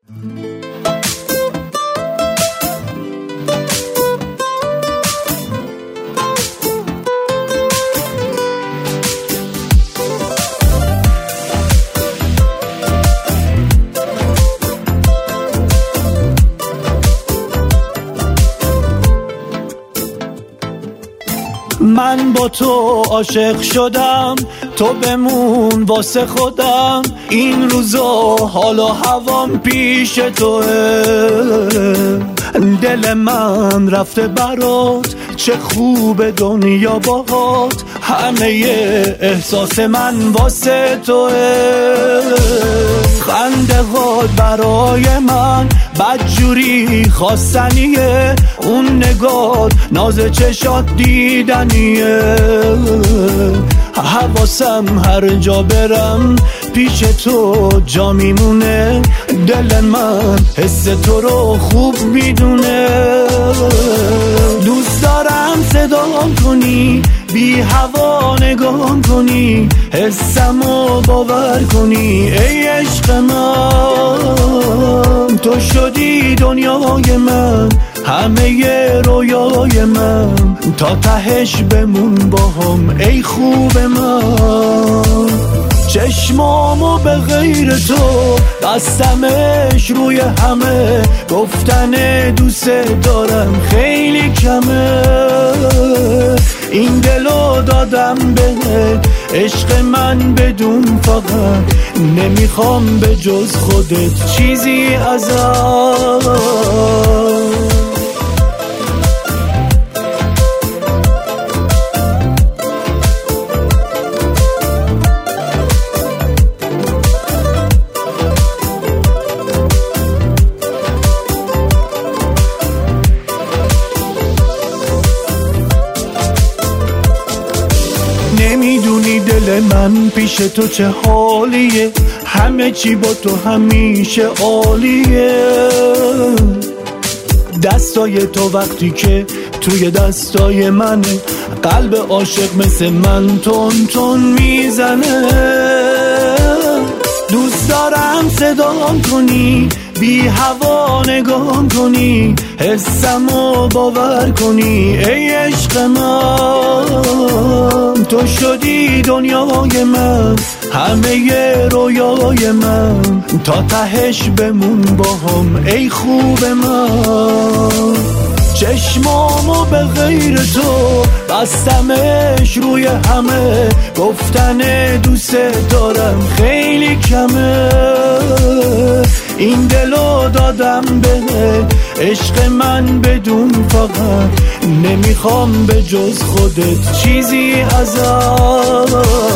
من با تو عاشق شدم، تو بمون واسه خودم. این روزا حالا هوام پیش توه، دل من رفته برات، چه خوب دنیا باهات. همه احساس من واسه توه، خنده هات برای من بدجوری خواستنیه، اون نگات ناز چشات دیدنیه. حواسم هر جا برم پیش تو جا میمونه، دل من حس تو رو خوب میدونه. دوست دارم صدام کنی، بی هوا نگام کنی، حسمو باور کنی. ای عشق من تو شدی دنیای من، همه رویای من، تا تهش بمون با هم ای خوب من. چشمامو به غیر تو بستمش روی همه، گفتن دوست دارم خیلی کمه. این دلو دادم بهت عشق من بدون فقط، نمیخوام به جز خودت چیزی ازت. نمیدونی دل من پیش تو چه حالیه، همه چی با تو همیشه عالیه. دستای تو وقتی که توی دستای منه، قلب عاشق مثل من تون تون میزنه. دوست دارم صدام کنی، بی هوا نگام کنی، حسمو باور کنی. ای عشق من تو شدی دنیای من، همه رویای من، تا تهش بمون با هم ای خوب من. چشمامو به غیر تو بستمش روی همه، گفتن دوست دارم خیلی کمه. این دلو دادم بهت عشق من بدون فقط، نمیخوام به جز خودت چیزی ازت.